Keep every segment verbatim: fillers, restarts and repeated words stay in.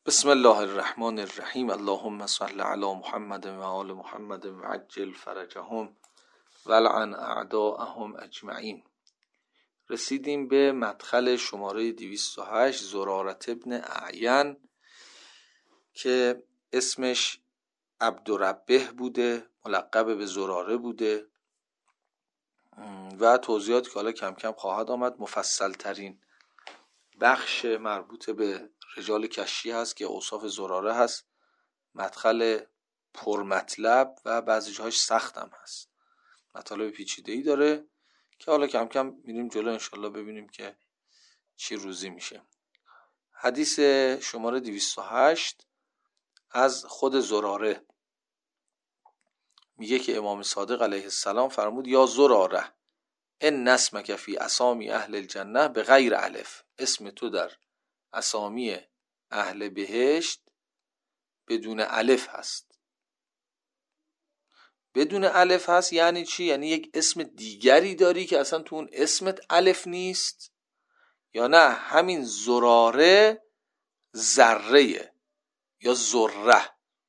بسم الله الرحمن الرحیم. اللهم صل علی محمد و آل محمد و عجل فرجهم ولعن اعداءهم اجمعین. رسیدیم به مدخل شماره دویست و هشت، زرارة ابن اعین که اسمش عبدالربه بوده، ملقب به زراره بوده و توضیحاتی که حالا کم کم خواهد آمد. مفصل ترین بخش مربوط به رجال کشی هست که اوصاف زراره هست. مدخل پرمطلب و بعضی جاهاش سخت هم هست، مطالب پیچیده‌ای داره که حالا کم کم میریم جلو، انشالله ببینیم که چی روزی میشه. حدیث شماره دویست و هشت از خود زراره میگه که امام صادق علیه السلام فرمود: یا زراره ان اسمک فی اسامی اهل الجنه به غیر الف. اسم تو در اسامی اهل بهشت بدون الف هست. بدون الف هست یعنی چی؟ یعنی یک اسم دیگری داری که اصلا تو اون اسمت الف نیست، یا نه همین زراره ذره یا ذره،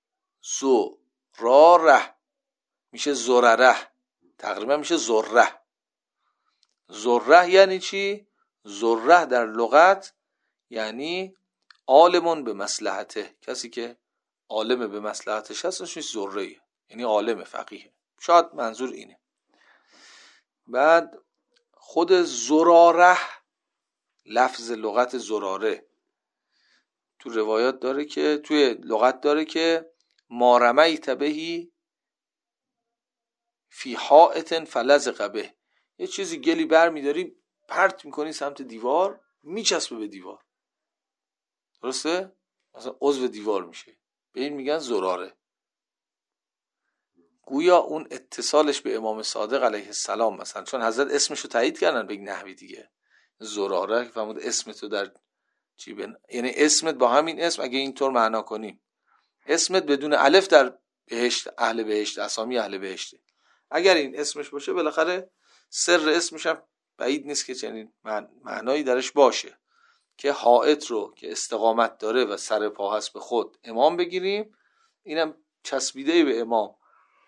زراره میشه زرره، تقریبا میشه ذره. ذره یعنی چی؟ ذره در لغت یعنی عالمون به مصلحته، کسی که عالم به مصلحتش هست اسمش ذره، یعنی عالم فقیه، شاید منظور اینه. بعد خود زراره، لفظ لغت زراره تو روایات داره که توی لغت داره که ما رمیت بهی فی حائط فلزق به، یه چیزی گلی بر میداری پرت میکنی سمت دیوار میچسبه به دیوار، درسته؟ مثلا عضو دیوار میشه، به این میگن زراره. گویا اون اتصالش به امام صادق علیه السلام، مثلا چون حضرت اسمشو تایید کردن به نحوی دیگه، زراره فرمود اسمتو در چی بن... یعنی اسمت با همین اسم اگه اینطور معنا کنیم، اسمت بدون الف در بهشت، اهل بهشت، اسامی اهل بهشته. اگر این اسمش باشه بالاخره سر اسمش هم بعید نیست که چنین معنایی درش باشه که حائط رو که استقامت داره و سر پا هست به خود امام بگیریم، اینم چسبیده به امام،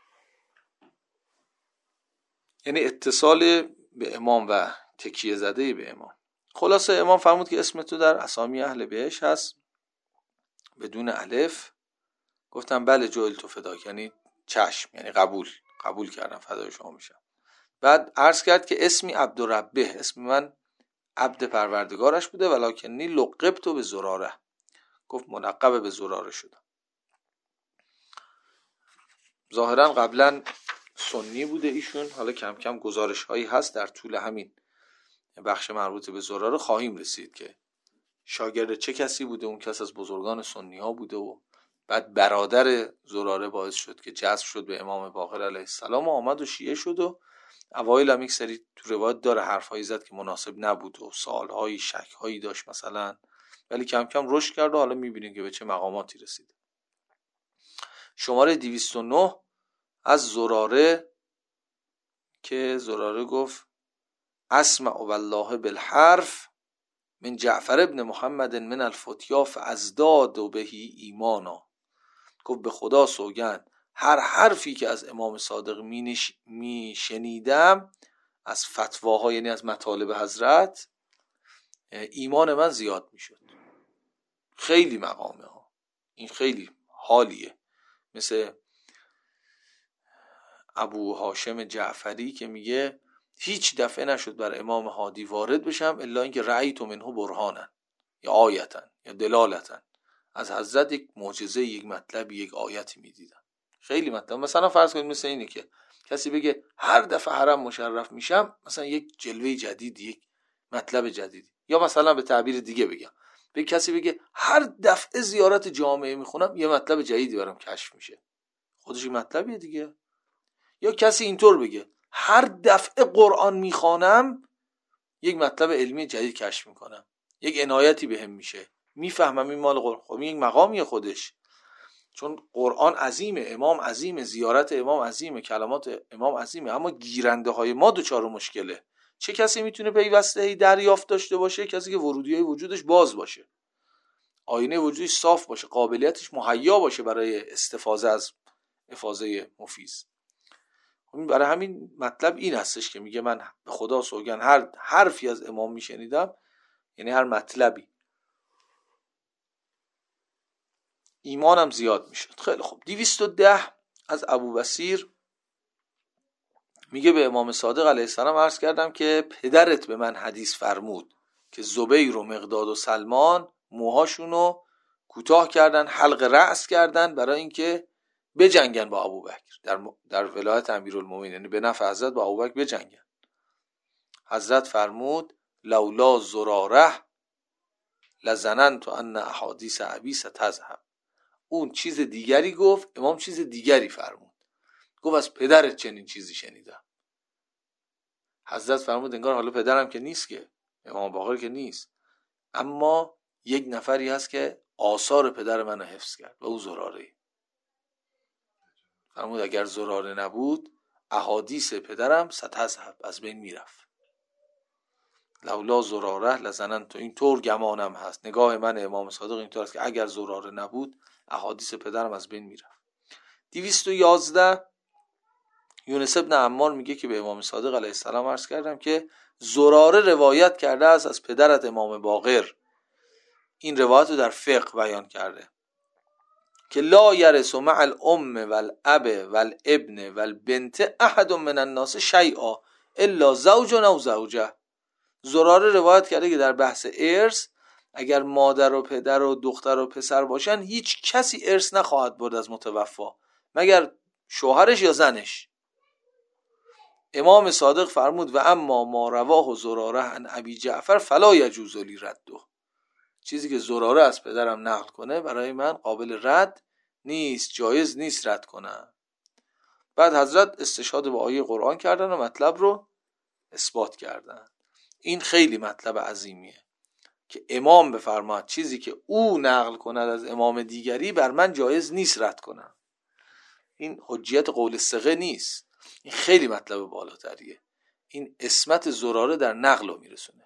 یعنی اتصال به امام و تکیه زده به امام. خلاصه امام فرمود که اسم تو در اسامی اهل بهشت هست بدون الف. گفتم بله جویل تو فداک، یعنی چشم، یعنی قبول قبول کردم، فدای شما میشم. بعد عرض کرد که اسمی عبدالربه، اسم من عبد پروردگارش بوده، ولکنی لقبت به زراره، گفت ملقب به زراره شدم. ظاهرا قبلا سنی بوده ایشون، حالا کم کم گزارش هایی هست در طول همین بخش مربوط به زراره خواهیم رسید که شاگرد چه کسی بوده. اون کس از بزرگان سنی ها بوده و بعد برادر زراره باعث شد که جذب شد به امام باقر علیه السلام و آمد و شیعه شد و اوایل هم یک سری تو روایت داره حرفایی زد که مناسب نبود و سوالهایی شکهایی داشت مثلا، ولی کم کم رشد کرد و حالا میبینید که به چه مقاماتی رسید. شماره دویست و نه از زراره که زراره گفت اسمع والله بالحرف من جعفر ابن محمد من الفتیا فازداد و بهی ایمانا. گفت به خدا سوگند هر حرفی که از امام صادق می شنیدم از فتواها، یعنی از مطالب حضرت، ایمان من زیاد می شد. خیلی مقامه ها، این خیلی حالیه. مثل ابو هاشم جعفری که میگه هیچ دفعه نشد بر امام هادی وارد بشم الا اینکه رأیت منه برهانا یا آیتا یا دلالتا، از حضرت یک معجزه، یک مطلب، یک آیتی میدیدم. خیلی مطلب. مثلا فرض کنید مثل اینه که کسی بگه هر دفعه حرم مشرف میشم مثلا یک جلوه جدید، یک مطلب جدید، یا مثلا به تعبیر دیگه بگم به کسی بگه هر دفعه زیارت جامعه میخونم یه مطلب جدیدی برام کشف میشه، خودش این مطلبیه دیگه. یا کسی اینطور بگه هر دفعه قرآن میخوانم یک مطلب علمی جدید کشف میکنم، یک عنایتی بهم میشه، میفهمم این مال قرآن. خب این یک مقامیه خودش، چون قرآن عظیمه، امام عظیمه، زیارت امام عظیمه، کلمات امام عظیمه، اما گیرنده های ما دوچار مشکله. چه کسی میتونه پیوسته دریافت داشته باشه؟ کسی که ورودی های وجودش باز باشه. آینه وجودش صاف باشه، قابلیتش مهیا باشه برای استفاده از افاضه مفیز. برای همین مطلب این هستش که میگه من به خدا سوگند هر حرفی از امام میشنیدم، یعنی هر مطلبی، ایمانم زیاد میشد. خیلی خوب. دویست و ده از ابو بصیر میگه به امام صادق علیه السلام عرض کردم که پدرت به من حدیث فرمود که زبیر و مقداد و سلمان موهاشونو کوتاه کردن، حلق رأس کردن برای اینکه بجنگن با ابوبکر در در ولایت امیرالمومنین، یعنی به نفع حضرت با ابوبکر بجنگن. حضرت فرمود لولا زراره لظننت ان احادیث ابی ستذهب. اون چیز دیگری گفت، امام چیز دیگری فرمود. گفت از پدرت چنین چیزی شنیدم. حضرت فرمود انگار حالا پدرم که نیست، که امام باقر که نیست، اما یک نفری هست که آثار پدر منو حفظ کرد و او زراره. فرمود اگر زراره نبود احادیث پدرم ستذهب، از بین میرفت. لولا زراره لظننت، این طور گمانم هست، نگاه من امام صادق اینطور است که اگر زراره نبود احادیث پدرم از بین میرفت. دویست و یازده یونس ابن عمار میگه که به امام صادق علیه السلام عرض کردم که زراره روایت کرده است از پدرت امام باقر. این روایت رو در فقه بیان کرده که لا یرث مع الام والاب والابن والبنت احد من الناس شیئا الا زوج او زوجه. زراره روایت کرده که در بحث ارث اگر مادر و پدر و دختر و پسر باشن هیچ کسی ارث نخواهد برد از متوفا مگر شوهرش یا زنش. امام صادق فرمود و اما ما رواه زراره عن ابی جعفر فلا یجوز لی رده. چیزی که زراره از پدرم نقل کنه برای من قابل رد نیست، جایز نیست رد کنم. بعد حضرت استشهاد با آیه قرآن کردن و مطلب رو اثبات کردن. این خیلی مطلب عظیمیه که امام بفرماد چیزی که او نقل کند از امام دیگری بر من جایز نیست رد کنم. این حجیت قول ثقه نیست، این خیلی مطلب بالاتریه. این عصمت زراره در نقل رو میرسونه،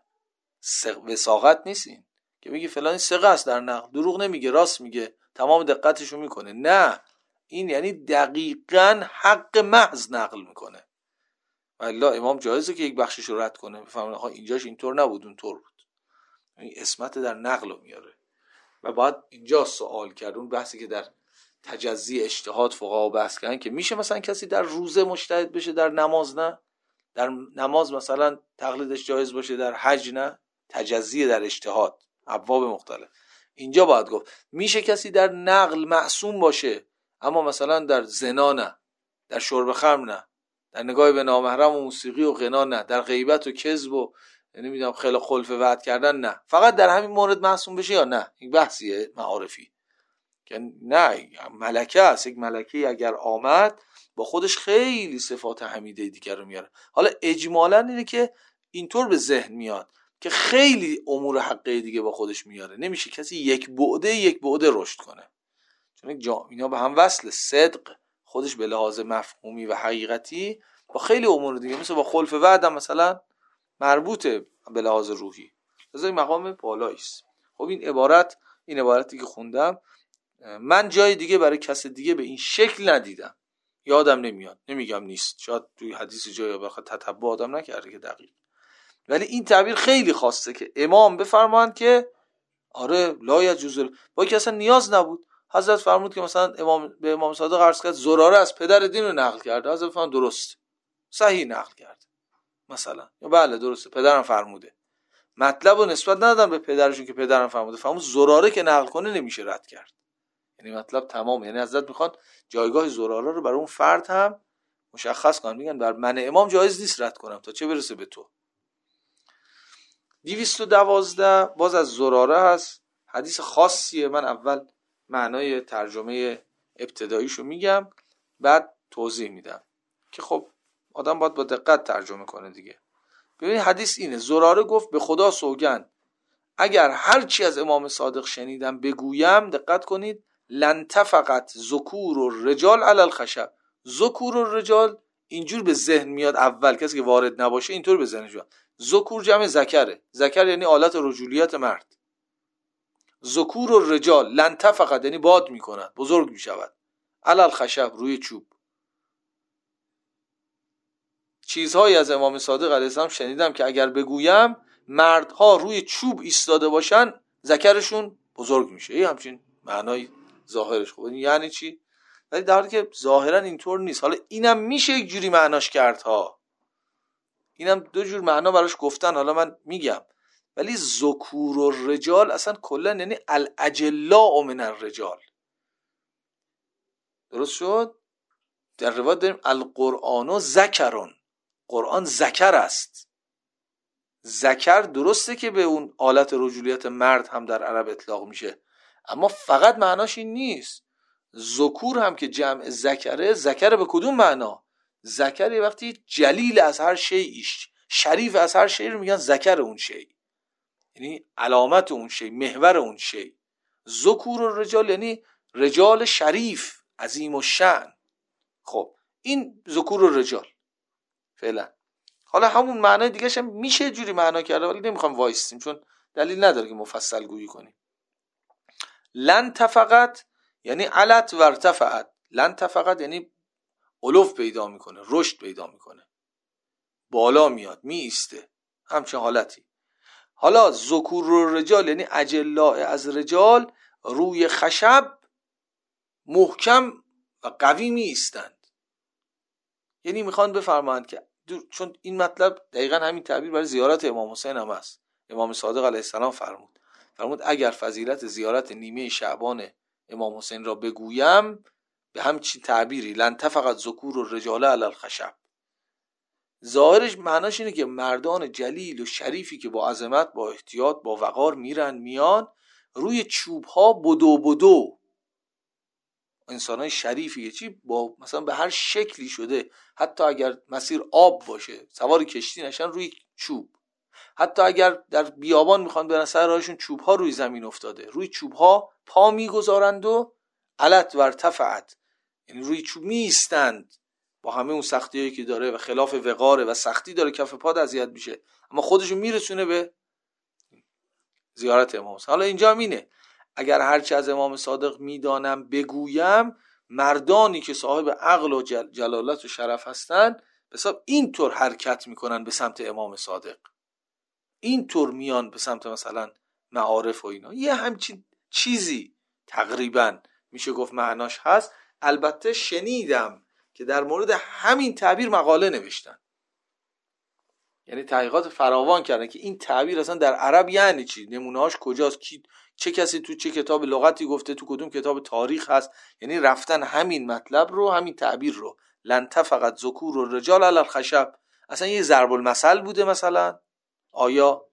وثاقت نیست. این که میگه فلانی ثقه است در نقل، دروغ نمیگه، راست میگه، تمام دقتشو میکنه، نه، این یعنی دقیقاً حق محض نقل میکنه. والله امام جایزه که یک بخشش رو رد کنه، بفهمونه آقا اینجاش اینطور نبود اونطور بود. این عصمت در نقل رو میاره و باید اینجا سوال کرد. اون بحثی که در تجزی اجتهاد فقها بحث کردن که میشه مثلا کسی در روزه مجتهد بشه در نماز نه، در نماز مثلا تقلیدش جایز باشه در حج نه، تجزی در اجتهاد ابواب مختلف. اینجا باید گفت میشه کسی در نقل معصوم باشه اما مثلا در زنا نه، در شرب خمر نه، در نگاه به نامحرم و موسیقی و غنا نه، در غیبت و کذب و نمیدونم خیلی خلف وعد کردن نه، فقط در همین مورد معصوم بشه یا نه. این بحثیه معارفی که نه، ملکه است. یک ملکه اگر آمد با خودش خیلی صفات حمیده دیگر رو میاره. حالا اجمالاً اینه که اینطور به ذهن میاد که خیلی امور حقه دیگه با خودش میاره. نمیشه کسی یک بعده یک بعده رشد کنه، چون جا اینا به هم وصل. صدق خودش به لحاظ مفهومی و حقیقتی با خیلی امور دیگه، مثل با خلف وعد مثلا مربوطه به لحاظ روحی، از این مقام بالایی است. خب این عبارت این عبارتی که خوندم من جای دیگه برای کس دیگه به این شکل ندیدم، یادم نمیاد، نمیگم نیست، شاید توی حدیث جایی بخواد تتبع آدم نکرده که دقیق، ولی این تعبیر خیلی خواسته که امام بفرمایند که آره لا یجوز، با که اصلا نیاز نبود. حضرت فرمود که مثلا امام به امام صادق عرض کرد زراره از پدر دین رو نقل کرده، حضرت فرمود درست، صحیح نقل کرد مثلا، یا بله درسته پدرم فرموده. مطلب رو نسبت ندادن به پدرشون که پدرم فرموده، فرمود زراره که نقل کنه نمیشه رد کرد. یعنی مطلب تمام، یعنی حضرت میخواد جایگاه زراره رو برای اون فرد هم مشخص کنن، میگن بر من امام جایز نیست رد کنم تا چه برسه به تو. دویست و دوازده باز از زراره هست، حدیث خاصیه. من اول معنای ترجمه ابتداییشو میگم بعد توضیح میدم که خب آدم باید با دقت ترجمه کنه دیگه. ببینید حدیث اینه، زراره گفت به خدا سوگند اگر هر چی از امام صادق شنیدم بگویم، دقت کنید، لن تفقط ذکور الرجال علی الخشب. ذکور الرجال اینجور به ذهن میاد اول، کسی که وارد نباشه اینطور به ذهنش میاد. ذکور جمع ذکره، ذکر یعنی آلت رجولیت مرد، ذکور الرجال لن تفقد یعنی باد میکند، بزرگ میشود، علی الخشب روی چوب. چیزهایی از امام صادق علیه السلام شنیدم که اگر بگویم مردها روی چوب ایستاده باشن ذکرشون بزرگ میشه. این همچین معنای ظاهرش. خب یعنی چی؟ ولی در حالی که ظاهرا اینطور نیست. حالا اینم میشه یک جوری معناش کرد ها، اینم دو جور معنا براش گفتن، حالا من میگم. ولی ذکور الرجال اصلا کلا یعنی الاجلاء من الرجال. درست شد؟ در روایت داریم القرآن ذکرون، قرآن ذکر است. ذکر درسته که به اون آلت رجولیت مرد هم در عرب اطلاق میشه، اما فقط معناش این نیست. ذکور هم که جمع ذکره، ذکر به کدوم معنا؟ ذکر وقتی جلیل از هر شیء، شریف از هر شیء رو میگن ذکر اون شیء، یعنی علامت اون شیء، محور اون شیء. ذکور الرجال یعنی رجال شریف عظیم الشأن. خب این ذکور الرجال فعلا. حالا همون معنای دیگه هم میشه جوری معنا کرده، ولی نمیخوام وایستیم چون دلیل نداره که مفصل گویی کنیم. لن تفقت یعنی علت و ارتفعت. لن تفقت یعنی علو پیدا میکنه، رشد پیدا میکنه، بالا میاد، می ایسته، همچین حالتی. حالا ذکور الرجال یعنی اجلاء از رجال روی خشب محکم و قوی می ایستند. یعنی میخوان بفرمایند که چون این مطلب دقیقا همین تعبیر برای زیارت امام حسین هم است. امام صادق علیه السلام فرمود فرمود اگر فضیلت زیارت نیمه شعبان امام حسین را بگویم به همچین تعبیری لن تفقد ذکور الرجال علی الخشب. ظاهرش معناش اینه که مردان جلیل و شریفی که با عظمت، با احتیاط، با وقار میرن میان روی چوب ها بدو بدو، انسانای شریفی چی با مثلا به هر شکلی شده، حتی اگر مسیر آب باشه سوار کشتی نشن روی چوب، حتی اگر در بیابان میخوان برن سر راهشون چوب ها روی زمین افتاده، روی چوب ها پا میگذارند و علت و ارتفعت یعنی روی چوب میستند با همه اون سختیایی که داره و خلاف وقاره و سختی داره، کف پا اذیت میشه، اما خودشون میرسونه به زیارت امام حسین. حالا اینجا اینه اگر هرچی از امام صادق میدانم بگویم، مردانی که صاحب عقل و جل جلالت و شرف هستند حساب اینطور حرکت میکنن به سمت امام صادق، اینطور میان به سمت مثلا معارف و اینا. یه همچین چیزی تقریبا میشه گفت معناش هست. البته شنیدم که در مورد همین تعبیر مقاله نوشتن، یعنی تحقیقات فراوان کردن که این تعبیر اصلا در عرب یعنی چی، نمونه‌هاش کجاست، کی چه کسی تو چه کتاب لغتی گفته، تو کدوم کتاب تاریخ هست. یعنی رفتن همین مطلب رو، همین تعبیر رو، لن تفقد ذکور الرجال علی الخشب، اصلا یه ضرب المثل بوده مثلا؟ آیا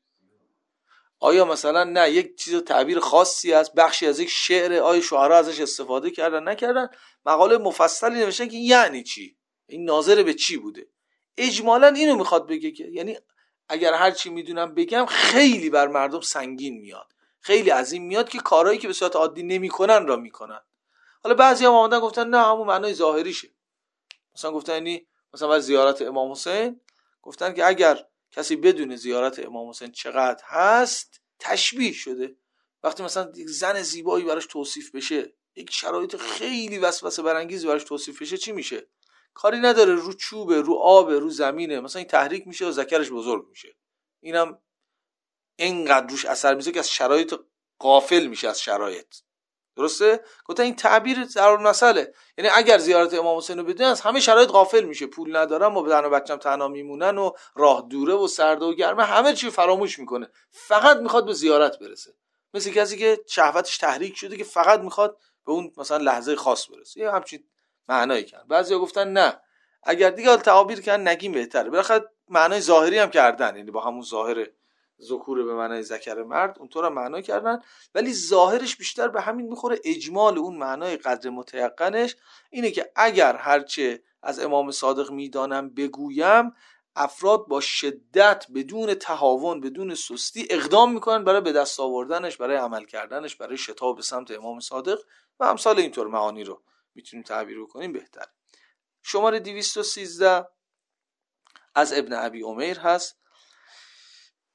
آیا مثلا نه یک چیز تعبیر خاصی است، بخشی از یک شعر، آیا شعرا ازش استفاده کردن نکردن؟ مقاله مفصلی نوشتن که یعنی چی، این ناظر به چی بوده. اجمالا اینو میخواد بگه که یعنی اگر هر چی میدونم بگم خیلی بر مردم سنگین میاد، خیلی عظیم میاد که کارهایی که به صورت عادی نمیکنن را میکنن. حالا بعضیا اومدن گفتن نه همون معنای ظاهریشه، مثلا گفتن یعنی مثلا برای زیارت امام حسین گفتن که اگر کسی بدون زیارت امام حسین چقدر هست تشبیه شده، وقتی مثلا یک زن زیبایی براش توصیف بشه، یک شرایط خیلی وسوسه برانگیزی براش توصیف بشه، چی میشه؟ کاری نداره، رو چوبه، رو آبه، رو زمینه، مثلا این تحریک میشه و ذکرش بزرگ میشه. اینم اینقدر روش اثر میشه که از شرایط غافل میشه، از شرایط. درسته؟ گفتن این تعبیر ضرب المثله، یعنی اگر زیارت امام حسین رو بدین از همه شرایط غافل میشه، پول ندارم و زن و بچه‌م تنها میمونن و راه دوره و سرد و گرمه، همه چی فراموش میکنه، فقط میخواد به زیارت برسه. مثل کسی که شهوتش تحریک شده که فقط میخواد به اون مثلا لحظه خاص برسه. یه همچین معنایی کردن. بعضیا گفتن نه، اگر دیگه تعابیر کردن نگیم بهتره. بالاخره معنای ظاهری هم کردن، یعنی با همون ظاهر ذکور به معنای ذکر مرد اونطور هم معنا کردن، ولی ظاهرش بیشتر به همین میخوره. اجمال اون معنای قدر متیقنش اینه که اگر هرچه از امام صادق میدانم بگویم، افراد با شدت، بدون تهاون، بدون سستی اقدام میکنن برای به دست آوردنش، برای عمل کردنش، برای شتاب به سمت امام صادق و امثال اینطور معانی رو میتونیم تعبیر کنیم بهتر. شماره دویست و سیزده از ابن ابی عمیر هست،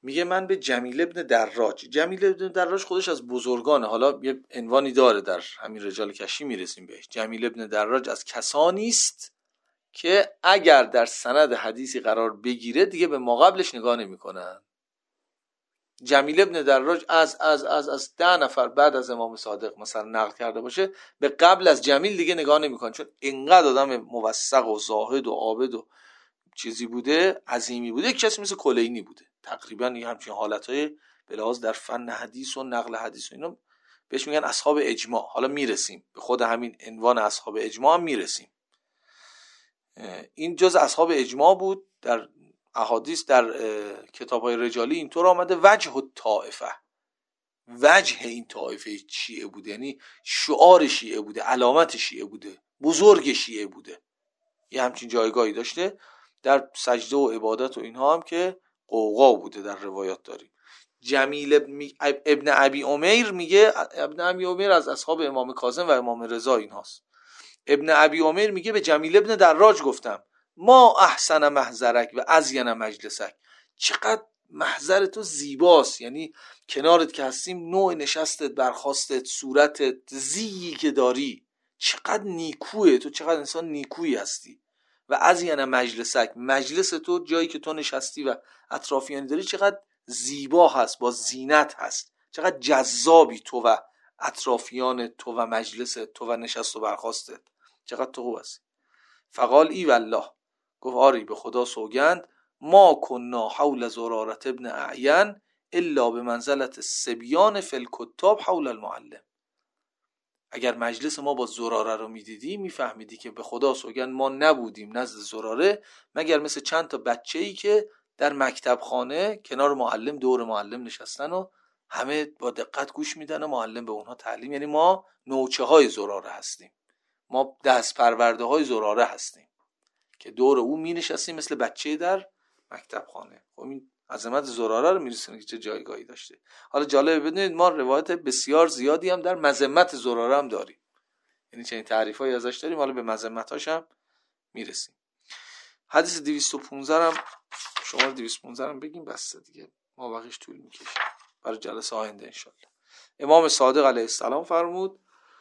میگه من به جمیل ابن دراج، جمیل ابن دراج خودش از بزرگانه، حالا یه عنوانی داره در همین رجال کشی میرسیم بهش. جمیل ابن دراج از کسانی است که اگر در سند حدیثی قرار بگیره دیگه به ما قبلش نگاه نمیکنن. جمیل ابن دراج از از از از ده نفر بعد از امام صادق مثلا نقل کرده باشه، به قبل از جمیل دیگه نگاه نمیکنن، چون اینقدر آدم موثق و زاهد و عابد و چیزی بوده، عظیمی بوده. یک کسی مثل کلینی بوده تقریبا. یه همچین حالتهای به لحاظ در فن حدیث و نقل حدیث و اینا بهش میگن اصحاب اجماع. حالا میرسیم به خود همین عنوان اصحاب اجماع هم میرسیم. این جز اصحاب اجماع بود. در احادیث در کتاب‌های رجالی اینطور آمده وجه الطائفه، وجه این طائفه شیعه بوده، یعنی شعار شیعه بوده، علامت شیعه بوده، بزرگ شیعه بوده، یه همچین جایگاهی داشته. در سجده و عبادت و اینها هم که قوقا بوده در روایات داریم. جمیل ابن ابی امیر میگه، ابن ابی امیر از اصحاب امام کاظم و امام رضا اینهاست. ابن ابی امیر میگه به جمیل ابن دراج گفتم ما احسن محضرک و ازین مجلسک، چقدر محضر تو زیباست، یعنی کنارت که هستیم نوع نشستت، برخاستت، صورتت، زیی که داری چقدر نیکوه، تو چقدر انسان نیکویی هستی. و ازین مجلسک، مجلس تو، جایی که تو نشستی و اطرافیانی داری چقدر زیبا هست، با زینت هست، چقدر جذابی تو و اطرافیان تو و مجلس تو و نشست و برخاستت، چقدر تو خوب هستی. فقال ای والله، گفت آری به خدا سوگند، ما کنا حول زرارت ابن اعین الا به منزلت سبیان فی الکتاب حول المعلم. اگر مجلس ما با زراره رو میدیدی میفهمیدی که به خدا سوگند ما نبودیم نزد زراره مگر مثل چند تا بچه‌ای که در مکتب خانه کنار معلم دور معلم نشستن و همه با دقت گوش میدن و معلم به اونها تعلیم. یعنی ما نوچه های زراره هستیم، ما دست پرورده های زراره هستیم که دور او می نشستیم مثل بچه در مکتب خانه. خب این عظمت زراره رو میرسونه که چه جایگاهی داشته. حالا جالبه بدونید ما روایت بسیار زیادی هم در مذمت زراره هم داریم، یعنی چنین تعریفایی ازش داریم، حالا به مذمتاش هم میرسیم. حدیث دویست و پانزده هم شما دویست و پانزده هم بگیم بس دیگه، ما بقیش طول میکشه برای جلسه آینده انشالله. امام صادق علیه السلام فرمود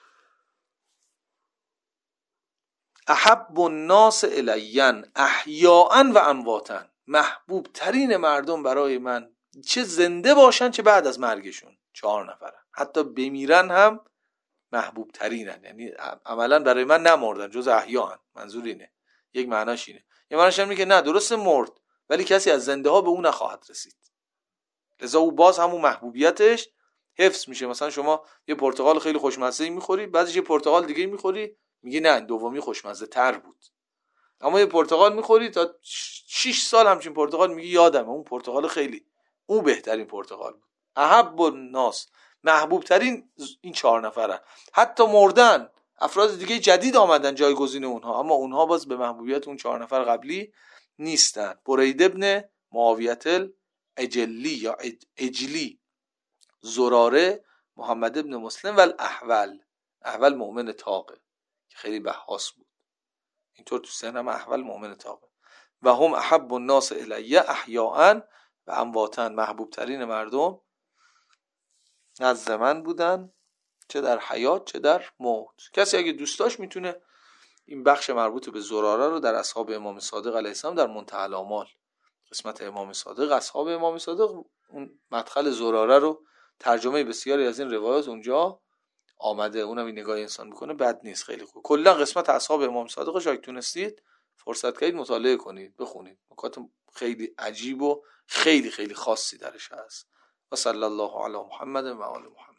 احب الناس الین احیاء و امواتا، محبوب ترین مردم برای من چه زنده باشن چه بعد از مرگشون، چهار نفرن، حتی بمیرن هم محبوب ترینن، یعنی عملا برای من نمردن، جز احیاء. منظور اینه، یک معناش اینه. یه معناش اینه که نه درسته مرد ولی کسی از زنده ها به اون نخواهد رسید، لذا او باز همون محبوبیتش حفظ میشه. مثلا شما یه پرتقال خیلی خوشمزه میخوری، بعدش یه پرتقال دیگه میخوری میگی نه دومی خوشمزه تر بود، اما یه پرتقال میخوری تا شش سال همچین پرتقال میگی یادم اون پرتقال خیلی اون بهترین پرتقال بود. احب الناس، محبوب ترین این چهار نفرن، حتی مردن افراد دیگه جدید آمدن جایگزین اونها، اما اونها باز به محبوبیت اون چهار نفر قبلی نیستن. برید ابن معاویت الاجلی یا اجلی، زراره، محمد ابن مسلم و الاحول، احول مؤمن تاقه که خیلی بحاس بود، اینطور تو ذهنم احول مؤمن تاقه. و هم احب الناس الی احیاء و امواتا، محبوب ترین مردم نزد من بودن چه در حیات چه در موت. کسی اگه دوست داشت میتونه این بخش مربوط به زراره رو در اصحاب امام صادق علیه السلام در منتهی الاعمال، قسمت امام صادق، اصحاب امام صادق، اون مدخل زراره رو ترجمه بسیاری از این روایات اونجا آمده، اونم این نگاه انسان میکنه بد نیست، خیلی خوب. کلا قسمت اصحاب امام صادق رو اگه تونستید فرصت کردید مطالعه کنید، بخونید، نکات خیلی عجیب و خیلی خیلی خاصی درش هست. و صلی الله علی محمد و آل محمد.